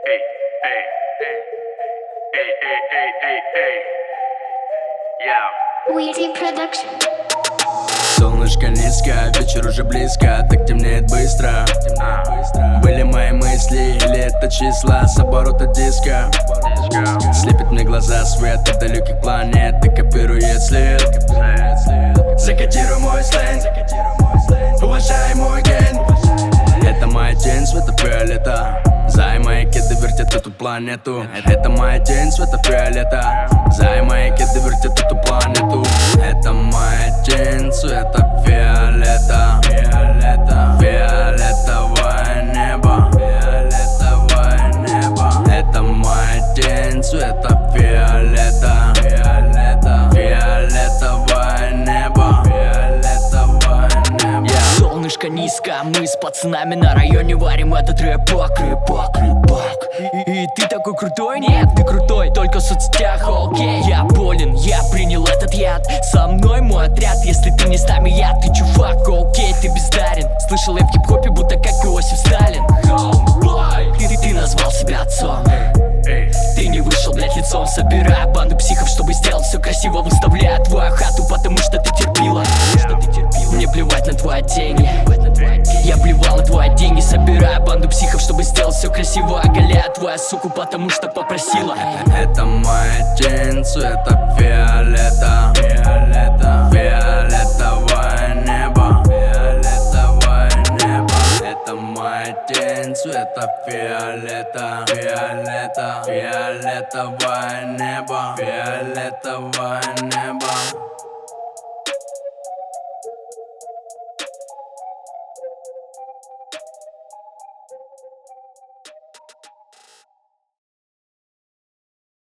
Эй, эй, эй, эй, эй, эй, эй, эй. Yeah. Weezy Production. Солнышко низко, вечер уже близко, так темнеет быстро. Были мои мысли или это числа с оборота диска? Слепит мне глаза свет от далеких планет и копирует след. Закодируй мой сленг, уважай мой ген. Это моя тень цвета фиолета. Зай мои кеды вертят эту планету. Это моя тень цвета фиолета. Зай мои кеды вертят эту планету. Это моя тень цвета фиолета. Фиолетовое небо. Фиолетовое небо. Это моя тень цвета фиолета. Фиолетовое небо. Фиолетовое небо. Солнышко низко, мы с пацанами на районе варим этот рэпак. И ты такой крутой? Нет, ты крутой, только в соцсетях, окей. Я болен, я принял этот яд. Со мной мой отряд, если ты не с нами, ты чувак, окей, ты бездарен. Слышал я в хип-хопе, будто как Иосиф Сталин. Ты назвал себя отцом. Ты не вышел, блять, лицом. Собирая банду психов, чтобы сделать все красиво. Выставляя твою хату, потому что ты терпила. Мне плевать на твои деньги. Я плевал на твои деньги. Собирая банду психов, чтобы сделать все красиво. Оголяя твою суку, потому что попросила. Это моя тень цвета фиолета. Фиолетовое небо. Фиолетовое небо. Это моя тень цвета фиолета. Фиолетовое небо. Фиолетовое небо.